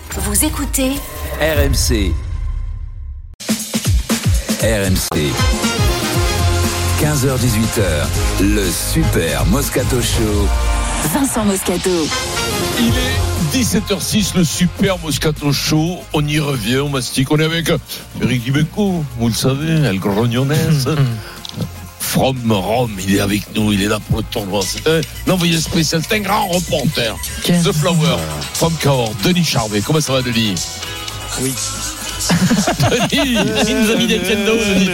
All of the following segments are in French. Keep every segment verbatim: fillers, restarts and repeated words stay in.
Vous écoutez R M C. R M C. quinze heures dix-huit heures, le Super Moscato Show. Vincent Moscato. Il est dix-sept heures six, le Super Moscato Show. On y revient, on mastique. On est avec Eric Dimeco, vous le savez, El Grognonès. From Rome, il est avec nous, il est là pour le tournoi. C'est un envoyé spécial, c'est un grand reporter. The Flower, From Cahors, Denis Charvet. Comment ça va, Denis? Oui. Denis, il nous a mis des pianos, Denis.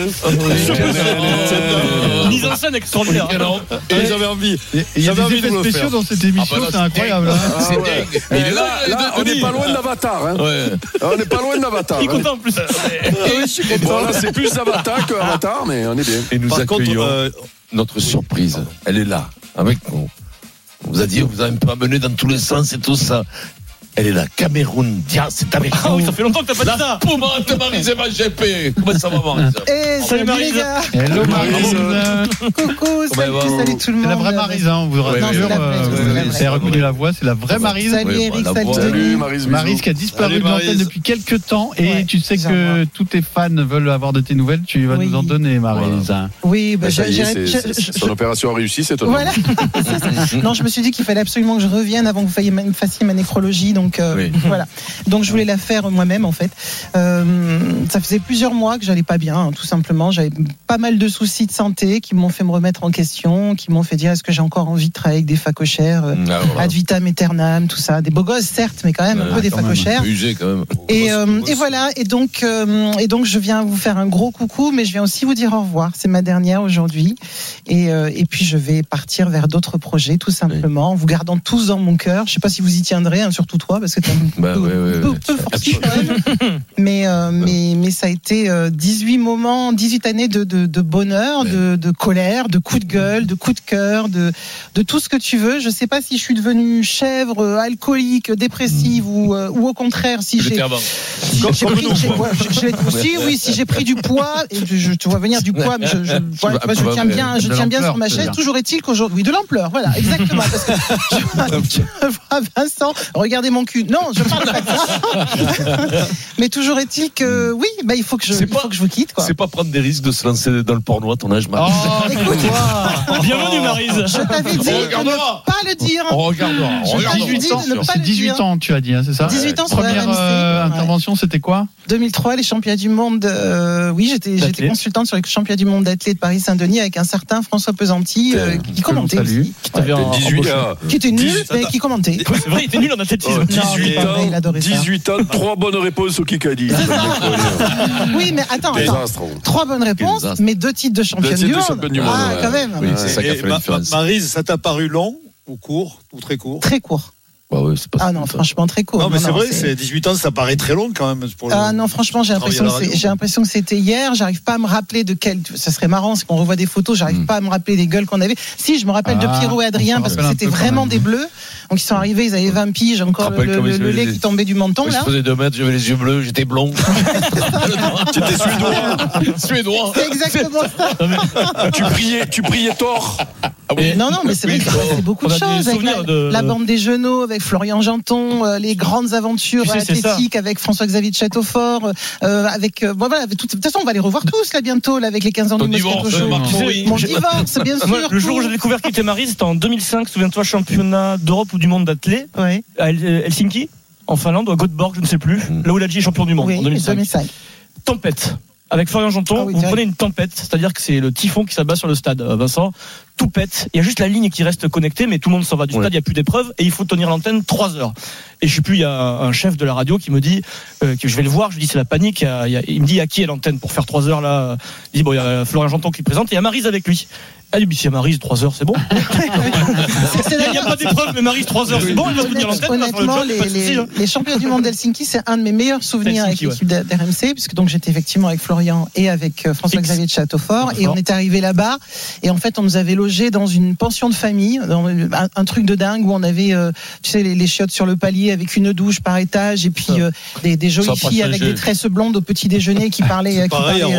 Mise en scène extraordinaire. Et j'avais envie. Il y a des effets spéciaux dans cette émission, c'est incroyable. C'est dingue. Mais là, là, on n'est pas loin d'Avatar. Hein. Ouais. On n'est pas loin d'Avatar. Il est content en plus. Je suis content. Là, c'est plus Avatar que Avatar, mais on est bien. Et nous Par accueillons contre, euh... notre surprise. Elle est là, avec nous. On vous a dit, vous avez un peu amené dans tous les sens et tout ça. Elle est là, Cameroun, Dia, c'est avec nous. Ah oui, ça fait longtemps que t'as pas dit ça. Poumon de Maryse et ma G P. Comment ça va, Maryse? Eh, salut Maryse. Hello Maryse. Coucou, salut, salut tout le monde. C'est la vraie Maryse, hein, on vous rassure. Vous avez reconnu la voix, c'est la vraie Maryse. Salut Eric, salut Denis. Maryse, Maryse qui a disparu de l'antenne depuis quelques temps et tu sais que tous tes fans veulent avoir de tes nouvelles, tu vas nous en donner, Maryse. Oui, bah ça y est, son opération a réussi, c'est toi. Voilà. Non, je me suis dit qu'il fallait absolument que je revienne avant que vous fassiez ma nécrologie, donc Donc euh, oui. voilà. Donc je voulais la faire moi-même en fait. Euh, ça faisait plusieurs mois que j'allais pas bien, hein, tout simplement. J'avais pas mal de soucis de santé qui m'ont fait me remettre en question, qui m'ont fait dire est-ce que j'ai encore envie de travailler avec des facochères, euh, ah, voilà. Ad vitam aeternam, tout ça, des beaux gosses certes, mais quand même euh, un peu des facochères. Usé quand même. Et, euh, et voilà. Et donc euh, et donc je viens vous faire un gros coucou, mais je viens aussi vous dire au revoir. C'est ma dernière aujourd'hui. Et euh, et puis je vais partir vers d'autres projets, tout simplement, en vous gardant tous dans mon cœur. Je sais pas si vous y tiendrez, hein, surtout toi. Parce que t'es un bah, peu, ouais, ouais, peu, ouais. peu forci quand même. mais, euh, mais, mais ça a été euh, dix-huit moments, dix-huit années de, de, de bonheur, ouais. de, de colère, de coups de gueule, de coups de cœur, de, de tout ce que tu veux. Je sais pas si je suis devenue chèvre, alcoolique, dépressive mmh. ou, euh, ou au contraire si j'ai, si comme, j'ai comme pris, nous, j'ai, ouais, j'ai, aussi, oui, si j'ai pris du poids, et je, je te vois venir du poids, mais je, je, ouais, je, je tiens bien, je tiens bien sur ma chaise. Toujours est-il qu'aujourd'hui, oui, de l'ampleur, voilà, exactement. Parce que je, je vois Vincent, regardez mon cul. Non, je parle pas de ça. Mais toujours est-il que oui, bah il faut que je, il pas, faut que je vous quitte quoi. C'est pas prendre des risques de se lancer dans le porno à ton âge, Maryse. Oh, écoute, wow. Bienvenue Maryse. Je t'avais dit de ne pas le dire. On regardera. Je t'avais dit de ne pas le dire. dix-huit ans, tu as dit, hein, c'est ça? dix-huit ans sur Première euh, intervention, ouais. C'était quoi? deux mille trois, les championnats du monde. Euh, oui, j'étais, j'étais consultante sur les championnats du monde d'athlètes de Paris-Saint-Denis avec un certain François Pesanti euh, qui commentait aussi. Qui t'avait en, dix-huit ans. Qui était nul, mais qui commentait. C'est vrai, il était nul en athlétisme. dix-huit ans, dix-huit ans, trois bonnes réponses au Kikadi. Oui, mais attends, attends. Trois bonnes réponses, mais deux titres de championne du monde. Ah, quand même. Oui, c'est ça qui a fait la différence. Maryse, ça t'a paru long ou court ou très court? Très court. Bah ouais, c'est pas ah non, franchement très court. Non, mais non, c'est non, vrai, c'est... c'est dix-huit ans, ça paraît très long quand même. Pour le... Ah non, franchement, j'ai l'impression, que c'est... j'ai l'impression que c'était hier. J'arrive pas à me rappeler de quel. Ça serait marrant, c'est qu'on revoit des photos. J'arrive mm. pas à me rappeler des gueules qu'on avait. Si, je me rappelle ah, de Pierrot et Adrien parce que c'était vraiment des bleus. Donc ils sont arrivés, ils avaient vingt piges, encore le, le, le, le lait les... qui tombait du menton. Moi, là. Je faisais deux mètres, j'avais les yeux bleus, j'étais blond. Tu étais suédois. Suédois. C'est exactement ça. Tu priais, tu priais tort. Ah oui. Non, non, mais c'est vrai qu'il s'est passé beaucoup de choses. Avec la, de... la bande des Genoux, avec Florian Janton, euh, les grandes aventures tu sais, athlétiques avec François-Xavier de Châteaufort, euh, avec, euh, bon, voilà, de toute façon, on va les revoir tous là bientôt, là, avec les quinze ans du Moscato Show. Mon, mon divorce, bien sûr. Moi, le jour où j'ai découvert qui était Maryse, c'était en deux mille cinq, souviens-toi, championnat d'Europe ou du monde d'athlètes, ouais. à Helsinki, en Finlande, ou à Göteborg, je ne sais plus, mmh. là où l'Algérie est champion du monde, oui, en deux mille cinq. deux mille cinq. Tempête. Avec Florian Janton, ah oui, vous prenez une tempête, c'est-à-dire que c'est le typhon qui s'abat sur le stade, Vincent. Tout pète. Il y a juste la ligne qui reste connectée, mais tout le monde s'en va du stade. Ouais. Il n'y a plus d'épreuve et il faut tenir l'antenne trois heures. Et je sais plus, il y a un chef de la radio qui me dit euh, que je vais le voir. Je lui dis c'est la panique. Il, y a, il, y a, il me dit à qui est l'antenne pour faire trois heures là. Il dit bon, il y a Florian Janton qui présente et il y a Maryse avec lui. Elle dit, si y a Maryse, trois heures, c'est bon. Il n'y a pas d'épreuve, mais Maryse, trois heures, c'est bon. Elle va tenir l'antenne. Honnêtement, les, les, les championnats du monde d'Helsinki, c'est un de mes meilleurs souvenirs avec l'équipe ouais. d'R M C, puisque donc j'étais effectivement avec Florian et avec François-Xavier de Châteaufort. Et on est arrivé là-bas. Et en fait, on nous avait logé logé dans une pension de famille, dans un, un truc de dingue où on avait, euh, tu sais, les, les chiottes sur le palier avec une douche par étage et puis euh, des, des jolies filles avec des tresses blondes au petit déjeuner qui parlaient, qui pareil, parlaient,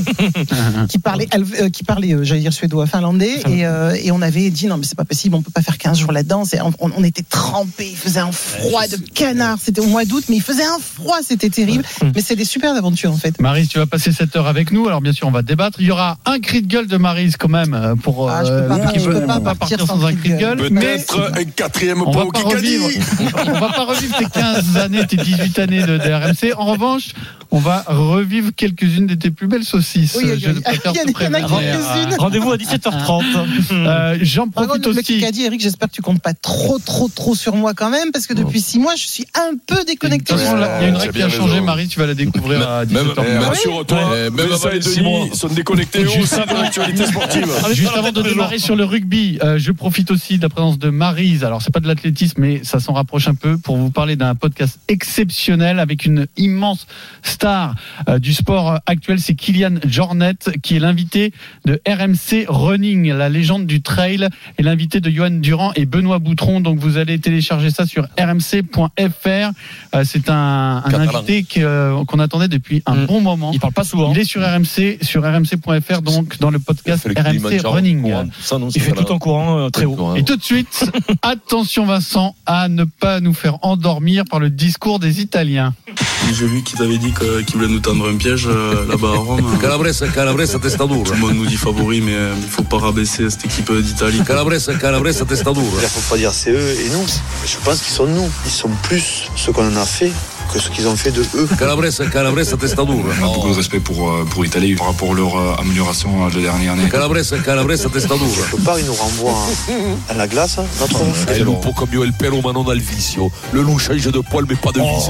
euh, qui parlaient, euh, qui parlaient, euh, j'allais dire suédois, finlandais, et, euh, et on avait dit non mais c'est pas possible, on peut pas faire quinze jours là-dedans. C'est, on, on était trempés, il faisait un froid de canard. C'était au mois d'août, mais il faisait un froid, c'était terrible. Mais c'est des super aventures en fait. Maryse, tu vas passer cette heure avec nous. Alors bien sûr, on va débattre. Il y aura un cri de gueule de Maryse quand même pour. Ah, je peux pas, euh, je peux pas, pas partir sans un cri de gueule. Peut-être un quatrième on point va pas revivre. On va pas revivre tes quinze années, tes dix-huit années de, de R M C. En revanche, on va revivre quelques-unes de tes plus belles saucisses. Oui, je préfère te prévenir. Rendez-vous à dix-sept heures trente. euh, J'en profite aussi. Le mec qui a dit, Eric, j'espère que tu comptes pas trop, trop, trop sur moi quand même, parce que depuis six mois, je suis un peu déconnecté. De toute façon, là, il y a une règle qui a changé, Marie, tu vas la découvrir à dix-sept heures. Même sur toi, même ça et Denis sont déconnectés aussi de l'actualité sportive. Juste avant de démarrer sur le rugby, euh, je profite aussi de la présence de Maryse. Alors, c'est pas de l'athlétisme, mais ça s'en rapproche un peu pour vous parler d'un podcast exceptionnel avec une immense star euh, du sport actuel. C'est Kylian Jornet qui est l'invité de R M C Running, la légende du trail, et l'invité de Johan Durand et Benoît Boutron. Donc, vous allez télécharger ça sur r m c point f r. Euh, c'est un, un invité que, euh, qu'on attendait depuis un mmh. bon moment. Il parle pas souvent. Il est sur R M C, sur r m c point f r, donc dans le podcast R M C Running. Ça, non, il fait tout en courant euh, très haut. Et tout de suite, attention Vincent, à ne pas nous faire endormir par le discours des Italiens. J'ai vu qu'ils avaient dit que, qu'ils voulaient nous tendre un piège euh, là-bas à Rome. Calabrese, Calabrese, testadur. Tout le monde nous dit favori, mais il euh, ne faut pas rabaisser cette équipe d'Italie. Calabrese, Calabrese, testadur. Il ne faut pas dire c'est eux et nous. Je pense qu'ils sont nous. Ils sont plus ce qu'on en a fait que ce qu'ils ont fait de eux. Calabrese, Calabrese, testadur. On a beaucoup de respect pour, pour l'Italie par rapport à leur euh, amélioration de dernière année. Calabrese, Calabrese, testadur. Quelque part, ils nous renvoient à la glace. Notre reflet. Il lupo comme il pelo, ma non al vicio. Le loup change de poil, mais pas de vis.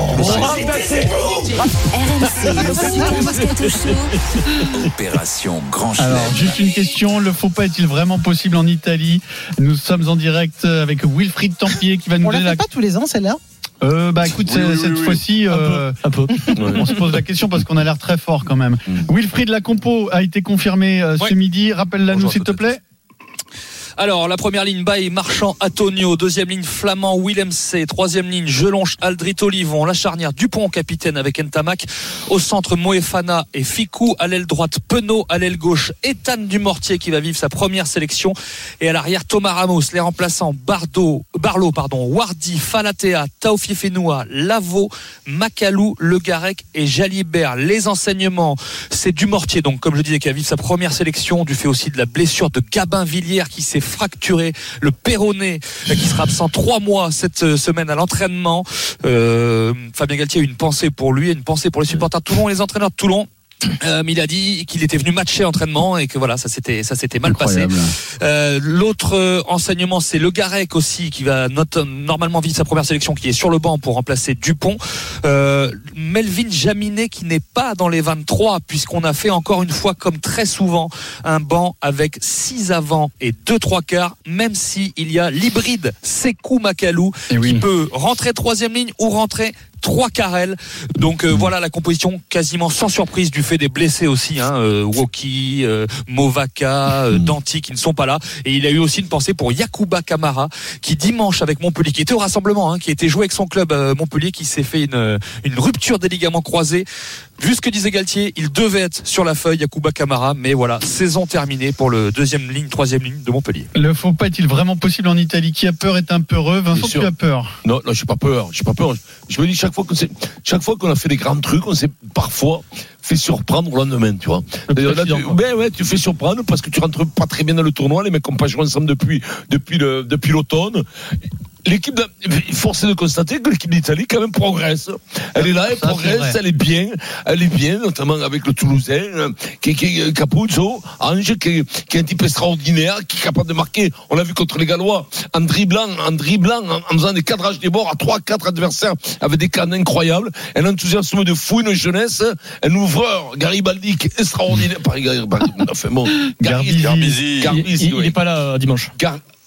Opération Grand Chelem. Alors, juste une question. Le faux pas est-il vraiment possible en Italie? Nous sommes en direct avec Wilfried Tempier qui va nous On donner la la... fait pas tous les ans, celle-là? Euh, bah écoute, oui, oui, cette oui, fois-ci, euh, un peu, un peu. on se pose la question parce qu'on a l'air très fort quand même. Mm. Wilfried, la compo a été confirmée euh, ouais. ce midi. Rappelle-la nous s'il te plaît. Alors, la première ligne, Baye, Marchand, Antonio. Deuxième ligne, Flamand, Willem C. Troisième ligne, Gelonche, Aldrit, Olivon. La charnière, Dupont, capitaine avec Ntamak. Au centre, Moefana et Ficou. À l'aile droite, Penaud. À l'aile gauche, Ethan Dumortier qui va vivre sa première sélection. Et à l'arrière, Thomas Ramos. Les remplaçants, Bardo, Barlow, pardon, Wardy, Falatea, Taofifenua, Lavo, Macalou, Le Garec et Jalibert. Les enseignements, c'est Dumortier, donc, comme je disais, qui va vivre sa première sélection, du fait aussi de la blessure de Gabin Villiers qui s'est fracturé le péroné, qui sera absent trois mois cette semaine à l'entraînement. Euh, Fabien Galtier a une pensée pour lui, une pensée pour les supporters de Toulon et les entraîneurs de Toulon. Euh, mais il a dit qu'il était venu matcher l'entraînement et que voilà, ça s'était ça s'était mal Incroyable. passé. Euh, l'autre euh, enseignement, c'est Le Garec aussi qui va not- normalement vivre sa première sélection, qui est sur le banc pour remplacer Dupont. Euh, Melvin Jaminet qui n'est pas dans les vingt-trois, puisqu'on a fait encore une fois, comme très souvent, un banc avec six avants et deux trois quarts, même si il y a l'hybride Sekou Macalou qui oui. peut rentrer troisième ligne ou rentrer trois Carrel. Donc euh, voilà la composition quasiment sans surprise du fait des blessés aussi, hein, euh, Woki, euh, Movaka, euh, Danti qui ne sont pas là. Et il a eu aussi une pensée pour Yacouba Camara qui dimanche avec Montpellier, qui était au rassemblement, hein, qui était joué avec son club euh, Montpellier, qui s'est fait une, une rupture des ligaments croisés. Vu ce que disait Galtier, il devait être sur la feuille, Yacouba Camara, mais voilà, saison terminée pour le deuxième ligne, troisième ligne de Montpellier. Le faux pas est-il vraiment possible en Italie? Qui a peur est un peu heureux. Vincent, tu as peur? Non, non, j'ai pas peur. J'ai pas peur. Je me dis chaque fois qu'on s'est, chaque fois qu'on a fait des grands trucs, on s'est parfois fait surprendre au lendemain, tu vois. Là, tu, ben ouais, tu fais surprendre parce que tu rentres pas très bien dans le tournoi. Les mecs ont pas joué ensemble depuis depuis le depuis l'automne. L'équipe, de, force est de constater que l'équipe d'Italie quand même progresse. Elle est là, elle ça, progresse, elle est bien, elle est bien, notamment avec le Toulousain, qui, qui, Capuzzo, Ange, qui, qui est un type extraordinaire, qui est capable de marquer. On l'a vu contre les Gallois, en dribblant, en dribblant, en, en faisant des cadrages des bords à trois, quatre adversaires avec des cannes incroyables. Un enthousiasme de fou, une jeunesse, un ouvreur, Garibaldi, qui est extraordinaire. Paris, Garibaldi, enfin bon, Garbizi. Garbizi. Il, il, il est pas là dimanche. Gar,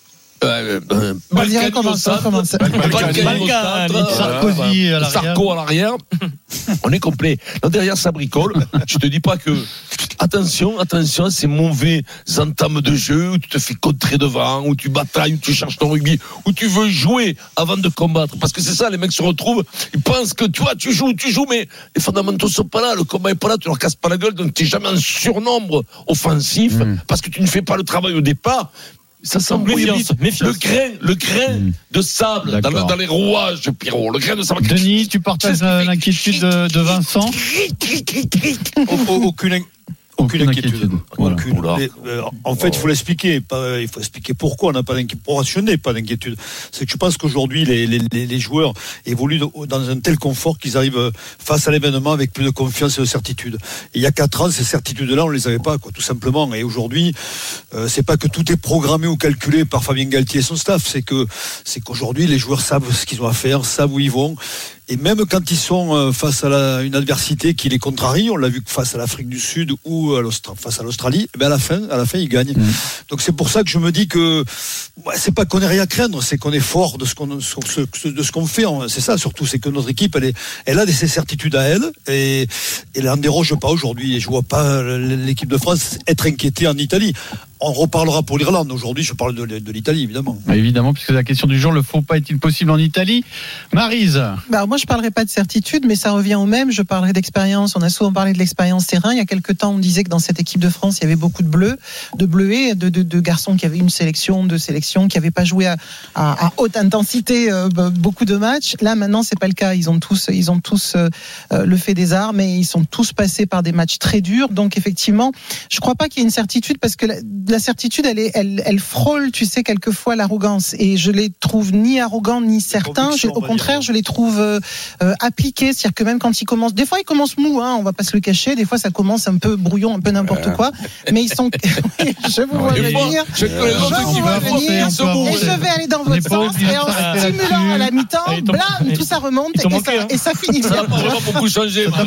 Euh, euh, Vas-y, Balkany au recommence, centre, recommence. Balkany au Balkany, centre, Sarkozy à l'arrière. Sarko à l'arrière. On est complet. Là, derrière, ça bricole. Je te dis pas que. Attention, attention, ces mauvais entames de jeu où tu te fais contrer devant, où tu batailles, où tu cherches ton rugby, où tu veux jouer avant de combattre. Parce que c'est ça, les mecs se retrouvent, ils pensent que tu vois, tu joues, tu joues, mais les fondamentaux sont pas là, le combat est pas là, tu leur casses pas la gueule, donc tu n'es jamais en surnombre offensif, mmh. parce que tu ne fais pas le travail au départ. Ça semble méfiance, méfiance. Le grain, le grain mmh. de sable dans, le, dans les rouages, Pierrot. Le grain de sable. Denis, tu partages l'inquiétude de, de Vincent? Aucune. Aucune, Aucune inquiétude. inquiétude. Voilà. Aucune. Les, euh, en fait, il faut l'expliquer. Pas, il faut expliquer pourquoi on n'a pas d'inquiétude. Pour rationner, pas d'inquiétude. C'est que je pense qu'aujourd'hui, les, les, les joueurs évoluent dans un tel confort qu'ils arrivent face à l'événement avec plus de confiance et de certitude. Et il y a quatre ans, ces certitudes-là, on les avait pas, quoi, tout simplement. Et aujourd'hui, euh, c'est pas que tout est programmé ou calculé par Fabien Galtier et son staff. C'est que, c'est qu'aujourd'hui, les joueurs savent ce qu'ils ont à faire, savent où ils vont. Et même quand ils sont face à la, une adversité qui les contrarie, on l'a vu face à l'Afrique du Sud ou à face à l'Australie, ben à la fin, à la fin, ils gagnent. Mmh. Donc c'est pour ça que je me dis que ouais, c'est pas qu'on ait rien à craindre, c'est qu'on est fort de ce qu'on, de ce qu'on fait. C'est ça surtout, c'est que notre équipe, elle est, elle a ses certitudes à elle et, et elle n'en déroge pas aujourd'hui. Et je vois pas l'équipe de France être inquiétée en Italie. On reparlera pour l'Irlande. Aujourd'hui, je parle de, de l'Italie, évidemment. Bah évidemment, puisque la question du jour, le faux pas est-il possible en Italie? Maryse. Bah, moi, je parlerai pas de certitude, mais ça revient au même. Je parlerai d'expérience. On a souvent parlé de l'expérience terrain. Il y a quelques temps, on disait que dans cette équipe de France, il y avait beaucoup de bleus, de bleuets, de, de, de garçons qui avaient une sélection, deux sélections, qui n'avaient pas joué à, à, à haute intensité euh, beaucoup de matchs. Là, maintenant, c'est pas le cas. Ils ont tous, ils ont tous euh, le fait des armes et ils sont tous passés par des matchs très durs. Donc, effectivement, je crois pas qu'il y ait une certitude parce que la, la certitude, elle, est, elle, elle frôle, tu sais, quelquefois l'arrogance. Et je les trouve ni arrogants ni certains. Je, au contraire, je les trouve euh, appliqués. C'est-à-dire que même quand ils commencent, des fois ils commencent mous, hein, on va pas se le cacher. Des fois, ça commence un peu brouillon, un peu n'importe quoi. Mais ils sont. Je vous vois venir. Je vous vois venir. Et je vais aller dans votre sens. Et en stimulant à la mi-temps, blam, tout ça remonte et ça finit bien. Ça n'a pas vraiment beaucoup changé. Il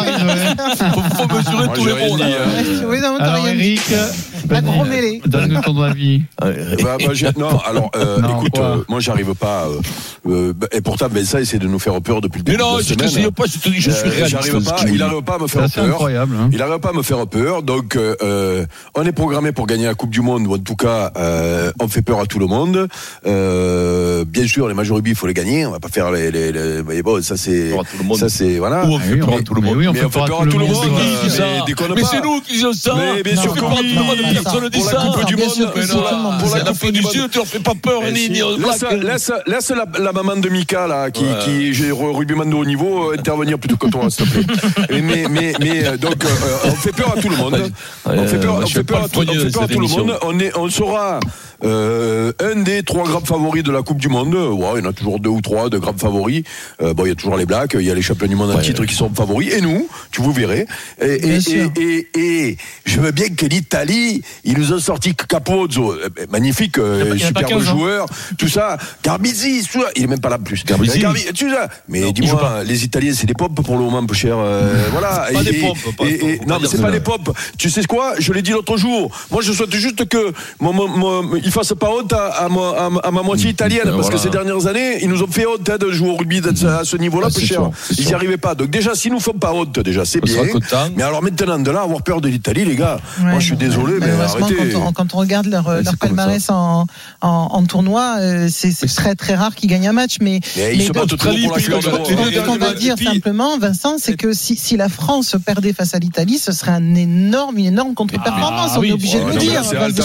faut mesurer tous les mots. Oui, non, alors, Eric. Donne-nous ton avis. bah, bah, non, alors, euh, non, écoute, euh, moi, j'arrive pas. Euh, euh, et pourtant, Vincent essaie de nous faire peur depuis le début. Mais non, de la je semaine. ne pas, je te dis, je suis réaliste. J'arrive pas, il n'arrive pas à me faire c'est peur. Incroyable, hein. Il n'arrive pas à me faire peur. Donc, euh, on est programmé pour gagner la Coupe du Monde, ou en tout cas, euh, on fait peur à tout le monde. Euh, bien sûr, les matchs rugby, il faut les gagner. On va pas faire les. les, les mais bon, ça c'est. Ça c'est. Voilà. Ou on fait peur à tout le monde. Oui, on fait peur à tout le monde. Mais c'est nous qui disons ça. Mais bien sûr que oui. Personne dit ça. Du monde, mais non, pour la Coupe du Sud, tu leur fais pas peur. Laisse, laisse la, la maman de Mika là, qui, ouais. qui j'ai rugbyman de haut niveau, euh, intervenir plutôt que toi, s'il te plaît. mais, mais, mais donc, euh, on fait peur à tout le monde. Ouais, on fait peur, on fait peur à tout, on fait peur à tout le monde. On est, on sera. Euh, un des trois grands favoris de la Coupe du Monde. Ouais, il y en a toujours deux ou trois de grands favoris. Euh, bon, il y a toujours les Blacks, il y a les champions du monde en ouais, titre ouais. qui sont favoris. Et nous, tu vous verrez. Et, et, et, et, et je veux bien que l'Italie, ils nous ont sorti Capozzo, magnifique, euh, superbe joueur, tout ça. Garbisi, tout ça. Il est même pas là plus. Garbisi, Garbi, tout ça. Mais non, dis-moi, les Italiens, c'est des pompes pour le moment, peu cher. Euh, voilà. Pas et, des pompes. Pas et, et, non, mais c'est pas des pompes. Tu sais quoi? Je l'ai dit l'autre jour. Moi, je souhaite juste que mon, mon, mon, il fasse pas honte à, à, à, à ma moitié italienne, ben parce voilà. que ces dernières années, ils nous ont fait honte hein, de jouer au rugby à ce niveau-là, peu cher. Ils n'y arrivaient pas. Donc déjà, s'ils nous font pas honte, déjà, c'est bien. Mais alors maintenant, de là, avoir peur de l'Italie, les gars, ouais, moi je suis désolé, mais arrêtez. Quand on, quand on regarde leur, ouais, leur palmarès en, en, en tournoi, euh, c'est, c'est très très rare qu'ils gagnent un match. Mais, mais ils se battent trop pour la fleur de l'eau. Ce qu'on va dire simplement, Vincent, c'est que si, si la France perdait face à l'Italie, ce serait un énorme, une énorme contre-performance. On est obligé de le dire.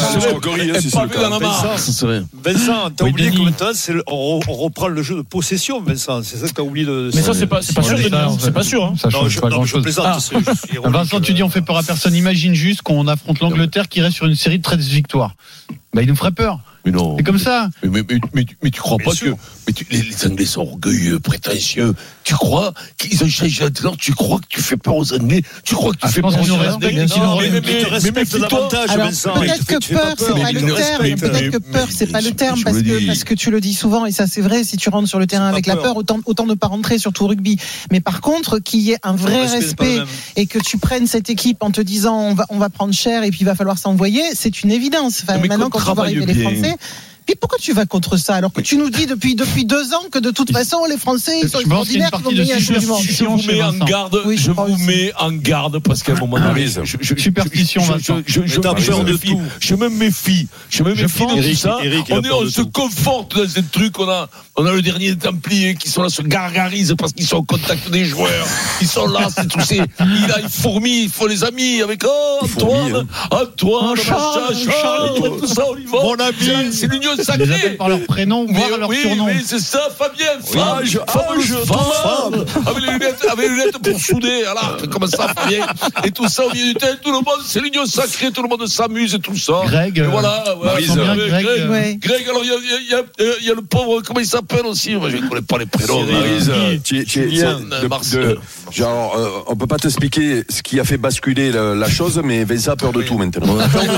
Vincent, t'as oublié que maintenant, c'est le, on, on reprend le jeu de possession, Vincent. C'est ça que t'as oublié de. Mais ça, c'est pas, c'est pas sûr, c'est pas sûr. Hein. Ça change pas grand chose. Ah. Vincent, tu dis on fait peur à personne. Imagine juste qu'on affronte l'Angleterre qui reste sur une série de treize victoires. Bah, il nous ferait peur. Mais non. C'est comme ça. Mais, mais, mais, mais, mais tu crois Bien pas sûr. que mais tu, les, les Anglais sont orgueilleux, prétentieux. Tu crois qu'ils ont changé d'entraîneur? Tu crois que tu fais peur aux Anglais? Tu crois que tu ah, fais peur aux Anglais? Mais tu respectes davantage, Vincent. Peut-être que peur, c'est pas le terme. Peut-être que peur, c'est pas le terme parce que parce que tu le dis souvent et ça c'est vrai. Si tu rentres sur le terrain avec la peur, autant autant ne pas rentrer, surtout au rugby. Mais par contre, qu'il y ait un vrai respect et que tu prennes cette équipe en te disant on va on va prendre cher et puis il va falloir s'envoyer, c'est une évidence. Enfin, maintenant quand on va arriver les Français. Puis pourquoi tu vas contre ça alors que tu nous dis depuis depuis deux ans que de toute façon les Français ils sont Je pense qu'il y a une extraordinaires, qu'ils vont partie de gagner un superstition. Coupe du Monde. Je vous chez mets en Vincent. garde, Oui, je je crois vous aussi. mets en garde parce qu'à un moment donné, Maryse. je, je, je, Superstition, je, je, Vincent. je, je, je, t'as je peur me de méfie. tout. Je me méfie, je me Je méfie de pense- tout Eric- ça. Eric, il a on est, peur on de se tout. conforte dans ces trucs. On a, on a le dernier Templier qui sont là, se gargarisent parce qu'ils sont au contact des joueurs. Ils sont là, c'est tout. C'est, il a, il fourmille, il faut les amis avec oh Antoine, Antoine, Charles, machin, Charles, Charles, tout ça, on y va. Mon ami. C'est- c'est l'union Je les sacrée. appelle par leur prénom, Mais voire leur oui, surnom. mais c'est ça, Fabien, femme, Âge, fameuse âge, femme, avec les lunettes, avec les lunettes pour souder, voilà, comme ça, Fabien, et tout ça au milieu du terrain, tout le monde, c'est l'union sacrée, tout le monde s'amuse et tout ça. Greg, Et euh, voilà, ouais, Maryse, ouais, bien, Greg, Greg, Greg, euh, Ouais. Greg, alors il y a, il y a- il y a- il y a le pauvre, comment il s'appelle aussi, moi je ne connais pas les prénoms. Maryse, euh, tu- tu- Julien, c'est de- Marcel. de- genre, euh, on peut pas t'expliquer ce qui a fait basculer la, la chose, mais Vincent a peur de tout maintenant.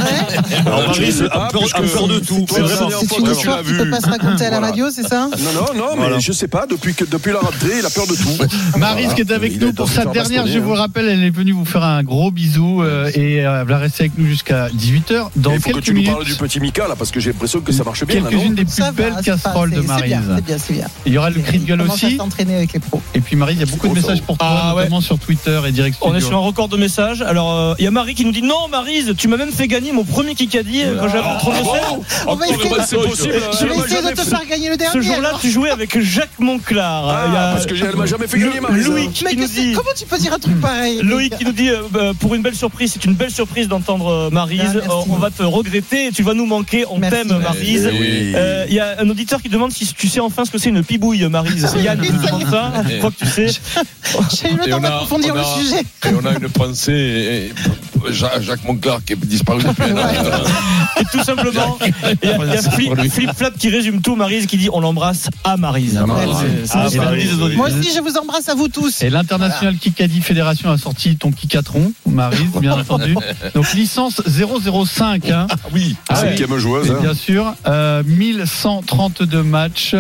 Alors, Maryse, Ah, a peur, puisque- a peur de tout. Toi, C'est la vraiment- dernière C'est fois une que tu histoire l'as qui ne peut vu. pas se raconter à la Voilà. radio, c'est ça? Non, non, non, mais Voilà. je sais pas, depuis, que, depuis la rentrée, il a peur de tout. Maryse qui est avec Il nous est pour dans sa le dernière, bastonner, je vous hein. rappelle, elle est venue vous faire un gros bisou euh, et euh, elle va rester avec nous jusqu'à dix-huit heures. Dans Il faut que quelques tu nous minutes, parles du petit Mika, là, parce que j'ai l'impression que ça marche bien. là, quelques-unes non des plus Ça va, belles c'est pas- casseroles de c'est- C'est Maryse. bien, c'est bien, c'est bien. Il y aura le cri de gueule Commence à aussi. s'entraîner avec les pros. Et puis Maryse, il y a beaucoup de Oh, ça messages va. pour toi, Ah, ouais. notamment sur Twitter et Direct On est Studio. sur un record de messages. Alors, il y a Marie qui nous dit non, Maryse, tu m'as même fait gagner mon premier Kikadi euh, quand j'avais trente-sept. On va Encore essayer un de- message. possible. Je vais essayer de te faire gagner le dernier. Ce jour-là, alors. tu jouais avec Jacques Monclar. Ah, Il y a parce que elle m'a jamais fait gagner, Maryse. Loïc Mais qui nous qu'est-ce que- dit. comment tu peux dire un truc pareil? Loïc qui nous dit euh, bah, pour une belle surprise, c'est une belle surprise d'entendre euh, Maryse. Ah, merci. Euh, on va te regretter, tu vas nous manquer, on Merci, t'aime merci. Maryse. Eh oui. Euh, Il y a un auditeur qui demande si tu sais enfin ce que c'est une pibouille, Maryse. C'est Yann qui nous demande ça. Je crois que tu sais. J'ai eu le Et temps on a- d'approfondir on le a- sujet. Et on a une pensée, et- et- Jacques Jacques Monclar qui est disparu depuis un an. Et tout simplement, il y a, il y a Flip, Flip Flap qui résume tout, Maryse qui dit on l'embrasse à Maryse. Maryse. C'est- c'est Ah, ce que Maryse. disent les auditeurs. Moi aussi, je vous embrasse à vous tous. Et l'International Kikadi Fédération a sorti ton Kikatron, Maryse, bien entendu. Donc licence zéro zéro cinq. Hein. Oui. Ah oui. Cinquième joueuse. Et hein. bien sûr, euh, mille cent trente-deux matchs,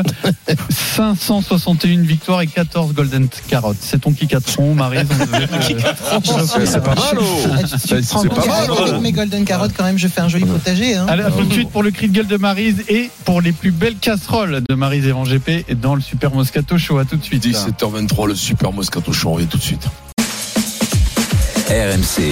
cinq cent soixante et une victoires et quatorze Golden Carottes. C'est ton Kikatron, Maryse. on devait, euh, C'est c'est pas mal, oh. Ah, tu- tu C'est te rends c'est compte pas mal, qu'avec oh. mes Golden Carottes, quand même, je fais un joli potager. Hein. Allez, à tout de suite pour le cri de gueule de Maryse et pour les plus belles casseroles de Maryse Evan G P dans le Super Moscato Show. À tout de suite. dix-sept heures vingt-trois, le Super Moscato Show, on revient tout de suite. R M C.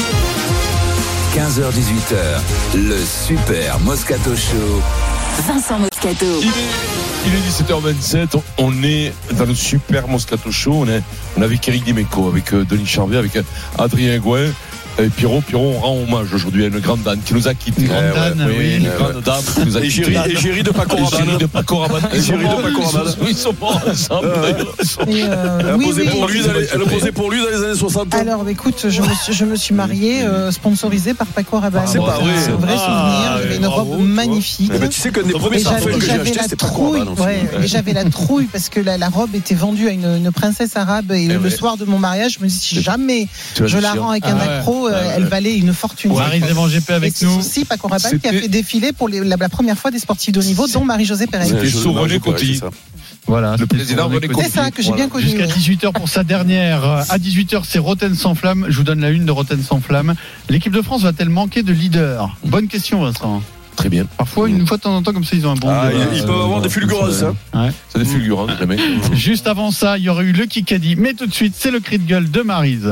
quinze heures dix-huit heures, le Super Moscato Show. Vincent Moscato. Il est, il est dix-sept heures vingt-sept, on est dans le Super Moscato Show, on est, on est avec Eric Dimeco, avec euh, Denis Charvet, avec euh, Adrien Gouin. Et Pierrot, Pierrot, on rend hommage aujourd'hui à une grande dame qui nous a quittés. Une grande dame, oui. une Ouais, grande dame qui nous a Et quittés. Géry et Géry de Paco Et Géry Rabanne. de Paco Rabanne. Et Géry de Paco Ils sont- Rabanne. Ils sont morts ensemble. d'ailleurs. Et, euh, Elle a oui, posé oui. pour lui dans les- elle a posé pour lui dans les années soixante. Alors, écoute, je me suis, je me suis mariée euh, sponsorisée par Paco Rabanne. C'est pas vrai. C'est un vrai Ah, souvenir. J'avais une bravo, robe tu vois. magnifique. Eh ben, tu sais qu'un des Et premiers j'avais, parfums que j'ai j'avais acheté, la c'était Paco trouille, Rabanne aussi. ouais, et j'avais la trouille parce que la, la robe était vendue à une, une princesse arabe et le ouais. soir de mon mariage, je me dis si jamais Tu vas je le la chier. rends avec Ah un ouais. accro, euh, Ah ouais. elle valait une fortune. Maryse Evan G P Et avec c'est nous. aussi Paco Rabanne qui a C'était- fait défiler pour les- la, la première fois des sportifs de haut niveau, dont Marie-Josée Pérez. C'était Ouais, sous je- René non, je Coty. c'est ça. Voilà, Le c'était président pour René René Coty. C'est ça que j'ai Voilà. bien connu. Jusqu'à dix-huit heures pour sa dernière. À dix-huit heures, c'est Rotten sans flamme. Je vous donne la une de Rotten sans flamme. L'équipe de France va-t-elle manquer de leader? Bonne question, Vincent. Très bien. Parfois, une fois de temps en temps, comme ça, ils ont un bon. Ah, débat, ils- ils euh, peuvent avoir dans- des fulgurances, hein. Ouais. C'est des fulgurants, jamais. Juste avant ça, il y aurait eu le Kikadi. Mais tout de suite, c'est le cri de gueule de Maryse.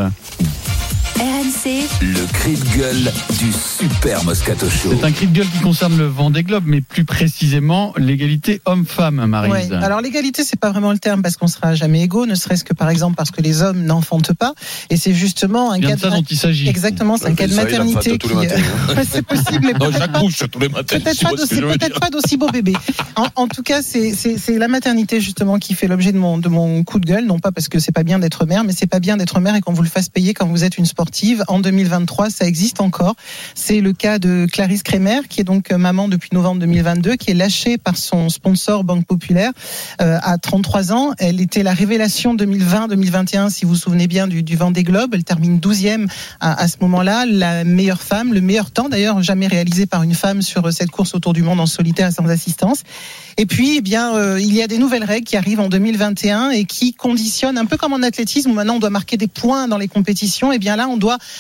R M C, Le cri de gueule du Super Moscato Show. C'est un cri de gueule qui concerne le Vendée Globe, mais plus précisément l'égalité homme-femme, Maryse. Ouais. Alors l'égalité, c'est pas vraiment le terme parce qu'on sera jamais égaux, ne serait-ce que par exemple parce que les hommes n'enfantent pas, et c'est justement un C'est bien cas de ça de dont il s'agit. exactement, c'est un Ouais, cas de ça, il la maternité fête tous les qui, matins, hein. Ouais, c'est possible, mais Non, peut-être pas, j'accouche tous les matins. peut-être tu pas vois ce que d'aussi, je veux peut-être dire. pas d'aussi beau bébé. En, en tout cas, c'est, c'est, c'est la maternité justement qui fait l'objet de mon, de mon coup de gueule, non pas parce que c'est pas bien d'être mère, mais c'est pas bien d'être mère et qu'on vous le fasse payer quand vous êtes une sportive. En deux mille vingt-trois, ça existe encore. C'est le cas de Clarisse Kremer, qui est donc maman depuis novembre deux mille vingt-deux, qui est lâchée par son sponsor Banque Populaire euh, à trente-trois ans. Elle était la révélation deux mille vingt deux mille vingt et un, si vous vous souvenez bien, du, du Vendée Globe. Elle termine douzième à, à ce moment-là. La meilleure femme, le meilleur temps d'ailleurs jamais réalisé par une femme sur cette course autour du monde en solitaire et sans assistance. Et puis, eh bien, euh, il y a des nouvelles règles qui arrivent en deux mille vingt et un et qui conditionnent, un peu comme en athlétisme où maintenant on doit marquer des points dans les compétitions. Et bien là, on doit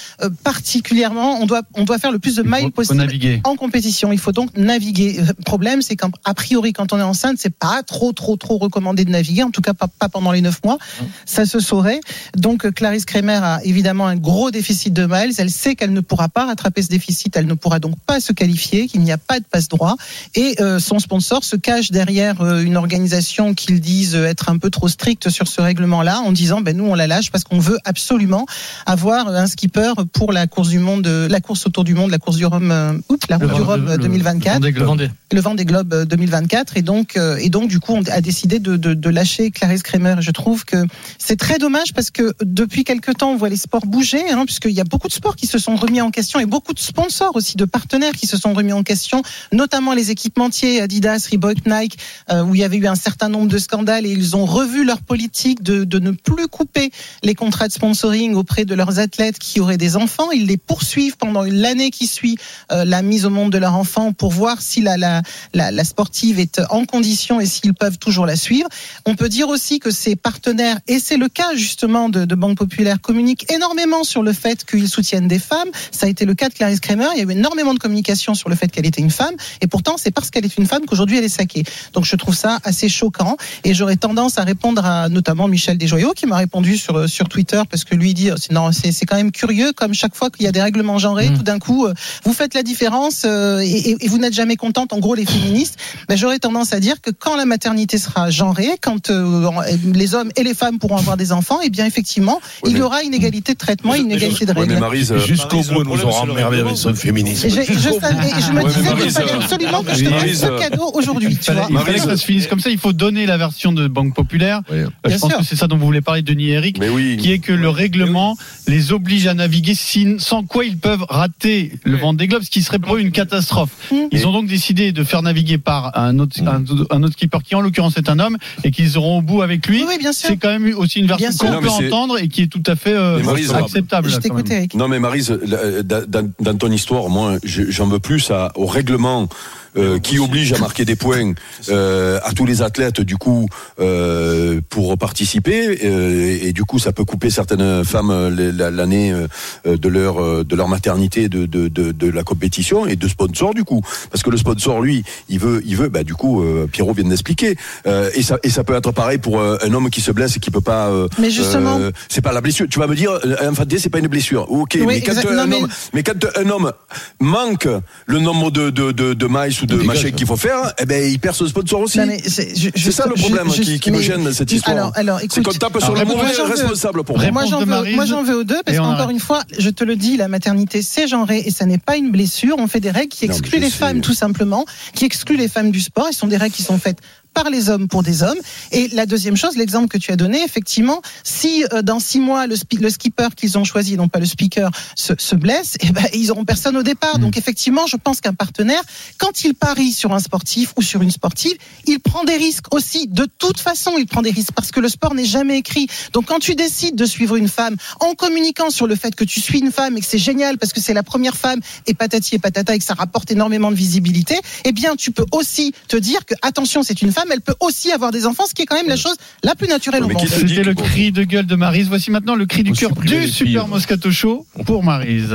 euh, particulièrement, on doit, on doit faire le plus de miles possible en compétition. Il faut donc naviguer. Le problème, c'est qu'a priori, quand on est enceinte, c'est pas trop, trop, trop recommandé de naviguer. En tout cas, pas, pas pendant les neuf mois. Ça se saurait. Donc, Clarisse Kremer a évidemment un gros déficit de miles. Elle sait qu'elle ne pourra pas rattraper ce déficit. Elle ne pourra donc pas se qualifier, qu'il n'y a pas de passe-droit. Et euh, son sponsor se cache derrière euh, une organisation qu'ils disent être un peu trop stricte sur ce règlement-là, en disant, ben nous, on la lâche parce qu'on veut absolument avoir un skipper pour la course du monde, la course autour du monde, la course du Rhum, euh, oups, la route du Rhum le, deux mille vingt-quatre. Le Vendée. Le Vendée Globe deux mille vingt-quatre. Et donc, euh, et donc, du coup, on a décidé de, de, de lâcher Clarisse Kremer. Je trouve que c'est très dommage parce que depuis quelques temps, on voit les sports bouger, hein, puisqu'il y a beaucoup de sports qui se sont remis en question et beaucoup de sponsors aussi, de partenaires qui se sont remis en question, notamment les équipementiers Adidas, Reebok, Nike, euh, où il y avait eu un certain nombre de scandales et ils ont revu leur politique de, de ne plus couper les contrats de sponsoring auprès de leurs athlètes qui auraient des enfants. Ils les poursuivent pendant l'année qui suit euh, la mise au monde de leur enfant pour voir si la, la, la, la sportive est en condition et s'ils peuvent toujours la suivre. On peut dire aussi que ces partenaires, et c'est le cas justement de, de Banque Populaire, communiquent énormément sur le fait qu'ils soutiennent des femmes. Ça a été le cas de Clarisse Kremer. Il y a eu énormément de communication sur le fait qu'elle était une femme et pourtant c'est parce qu'elle est une femme qu'aujourd'hui elle est saquée. Donc je trouve ça assez choquant et j'aurais tendance à répondre à notamment Michel Desjoyaux qui m'a répondu sur, sur Twitter parce que lui dit c'est, non, c'est, c'est quand même curieux comme chaque fois qu'il y a des règlements genrés, mmh. tout d'un coup vous faites la différence euh, et, et vous n'êtes jamais contente, en gros les féministes. Ben, j'aurais tendance à dire que quand la maternité sera genrée, quand euh, les hommes et les femmes pourront avoir des enfants, et eh bien effectivement ouais, il y aura une égalité de traitement, une égalité de règles. Ouais, Maryse, jusqu'au bout nous aurons emmerdé avec son féminisme. Je, je, je, savais, je me ouais, disais qu'il fallait absolument que je te fasse ce cadeau aujourd'hui. Il fallait, il fallait que ça se finisse comme ça. Il faut donner la version de Banque Populaire. Oui. Euh, je pense sûr. que c'est ça dont vous voulez parler, Denis et Eric, oui. qui est que le règlement oui. les oblige à naviguer sans quoi ils peuvent rater le Vendée Globe, ce qui serait pour eux une catastrophe. Mmh. Ils ont donc décidé de faire naviguer par un autre, mmh. un, un autre skipper qui en l'occurrence est un homme et qu'ils auront au bout avec lui. Oui, bien sûr. C'est quand même aussi une version qu'on peut entendre et qui est tout à fait euh, Maryse, acceptable. Je t'écoute, Eric. Non mais Maryse, dans, dans ton histoire, moi j'en veux plus à, au règlement. Euh, qui oblige à marquer des points euh, à tous les athlètes du coup euh, pour participer euh, et, et du coup ça peut couper certaines femmes l'année de leur de leur maternité de de de, de la compétition et de sponsor du coup parce que le sponsor lui il veut il veut bah du coup euh, Pierrot vient d'expliquer euh, et ça et ça peut être pareil pour euh, un homme qui se blesse et qui peut pas euh, mais justement euh, c'est pas la blessure tu vas me dire un F A D c'est pas une blessure ok oui, mais quand exact, un non, homme mais... mais quand un homme manque le nombre de de de, de miles ou de machin qu'il faut faire, eh ben il perd son sponsor aussi. Non, c'est, je, c'est ça le problème je, qui, qui me gêne dans cette histoire. Alors, alors, écoute, c'est qu'on tape sur le mauvais responsable pour moi. Moi j'en, veux, moi j'en veux aux deux parce qu'encore une fois, je te le dis, la maternité c'est genré et ça n'est pas une blessure. On fait des règles qui excluent non, les sais. femmes tout simplement, qui excluent les femmes du sport. Ce sont des règles qui sont faites par les hommes pour des hommes. Et la deuxième chose, l'exemple que tu as donné, effectivement, si euh, dans six mois le, spi- le skipper qu'ils ont choisi, non pas le speaker, se, se blesse, eh ben ils auront personne au départ. Mmh. Donc effectivement, je pense qu'un partenaire, quand il parie sur un sportif ou sur une sportive, il prend des risques aussi. De toute façon, il prend des risques parce que le sport n'est jamais écrit. Donc quand tu décides de suivre une femme en communiquant sur le fait que tu suis une femme et que c'est génial parce que c'est la première femme et patati et patata et que ça rapporte énormément de visibilité, eh bien tu peux aussi te dire que attention, c'est une femme, elle peut aussi avoir des enfants, ce qui est quand même la chose la plus naturelle au monde. C'était le cri de gueule de Maryse. Voici maintenant le cri du cœur du Super Moscato Show pour Maryse.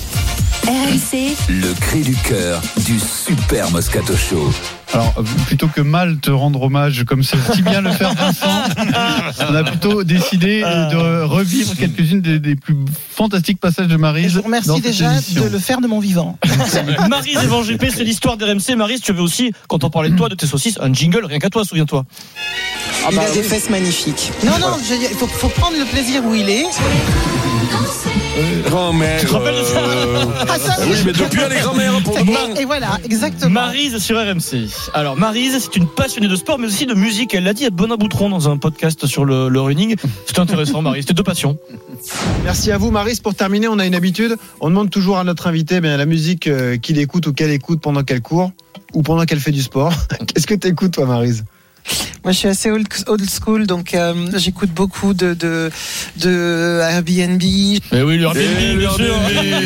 R M C, le cri du cœur du Super Moscato Show. Alors, plutôt que mal te rendre hommage comme c'est si bien le faire Vincent, on a plutôt décidé de revivre quelques-unes des, des plus fantastiques passages de Maryse. Je vous remercie déjà de le faire de mon vivant. Maryse et Van G P, c'est l'histoire d'R M C. Maryse, tu avais aussi, quand on parlait de toi, de tes saucisses, un jingle, rien qu'à toi, souviens-toi. Ah il bah, a oui. des fesses magnifiques. Non, non, il faut, faut prendre le plaisir où il est. Grand-mère. Tu te rappelles de ça euh... ah, ça oui, mais depuis elle est grand-mère pour le moment. Et voilà, exactement. Maryse sur R M C. Alors, Maryse, c'est une passionnée de sport, mais aussi de musique. Elle l'a dit à Benoît Boutron dans un podcast sur le, le running. C'était intéressant, Maryse. C'était deux passions. Merci à vous, Maryse. Pour terminer, on a une habitude. On demande toujours à notre invité bien, la musique euh, qu'il écoute ou qu'elle écoute pendant qu'elle court ou pendant qu'elle fait du sport. Qu'est-ce que tu écoutes, toi, Maryse ? Moi, je suis assez old, old school, donc euh, j'écoute beaucoup de, de, de Airbnb. Mais oui, le Airbnb, bien sûr.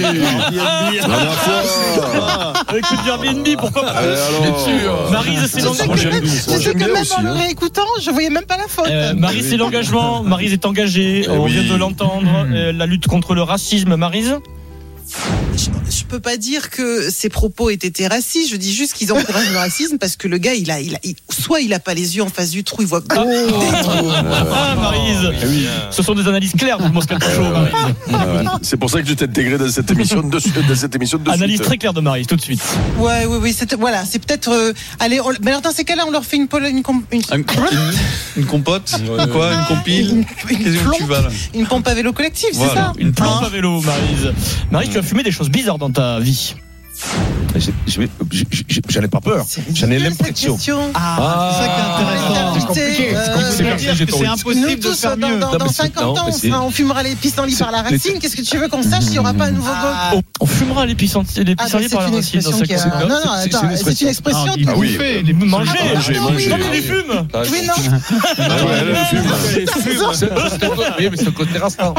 Écoute du Airbnb, pourquoi pas? Bien sûr. Maryse, c'est l'engagement. Je sais que même en le réécoutant, je voyais même pas la faute. Euh, Maryse, c'est l'engagement. Maryse est engagée. On vient de l'entendre. Euh, la lutte contre le racisme. Maryse? Je, je peux pas dire que ses propos aient été racistes. Je dis juste qu'ils encouragent le racisme parce que le gars, il a, il a, il, soit il a pas les yeux en face du trou, il voit. Oh, ah, Maryse, ce sont des analyses claires du Moscato Show, Maryse. Ouais, c'est pour ça que je t'ai intégré dans cette émission de, de cette émission de Analyse suite. très claire de Maryse, tout de suite. Ouais, oui, oui, c'est, voilà, c'est peut-être. Euh, allez, on, mais alors dans ces cas-là, on leur fait une pole, une, une, une, une, une compote, ouais, quoi, une compile. Une, une, une, plompe, tu vas, là une pompe à vélo collective, voilà. C'est ça. Une pompe à vélo, Maryse. Maryse, tu as fumé des choses bizarres dans ta vie. J'en ai pas peur, j'en ai l'impression. Ah, c'est ça qui est intéressant. C'est compliqué. Euh, c'est impossible de faire mieux. Dans, dans cinquante ans, on, sera, on fumera les pissenlits par la racine. Qu'est-ce que tu veux qu'on sache s'il n'y aura pas un nouveau ah, goût? On fumera les pissenlits ah, par la racine dans cinquante ans. Non, non, attends, c'est une expression. Ah oui, les manger. Manger, non, mais les fumes. Oui, non. Oui, mais c'est le côté rasta.